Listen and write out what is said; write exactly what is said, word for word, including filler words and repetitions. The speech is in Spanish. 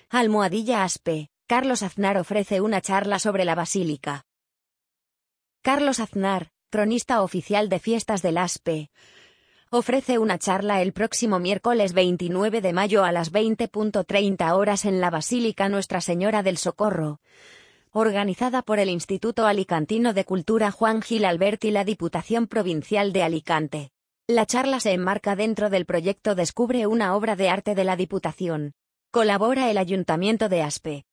Almohadilla Aspe, Carlos Aznar ofrece una charla sobre la Basílica. Carlos Aznar, cronista oficial de fiestas del Aspe, ofrece una charla el próximo miércoles veintinueve de mayo a las veinte treinta horas en la Basílica Nuestra Señora del Socorro, organizada por el Instituto Alicantino de Cultura Juan Gil Albert y la Diputación Provincial de Alicante. La charla se enmarca dentro del proyecto Descubre una obra de arte de la Diputación. Colabora el Ayuntamiento de Aspe.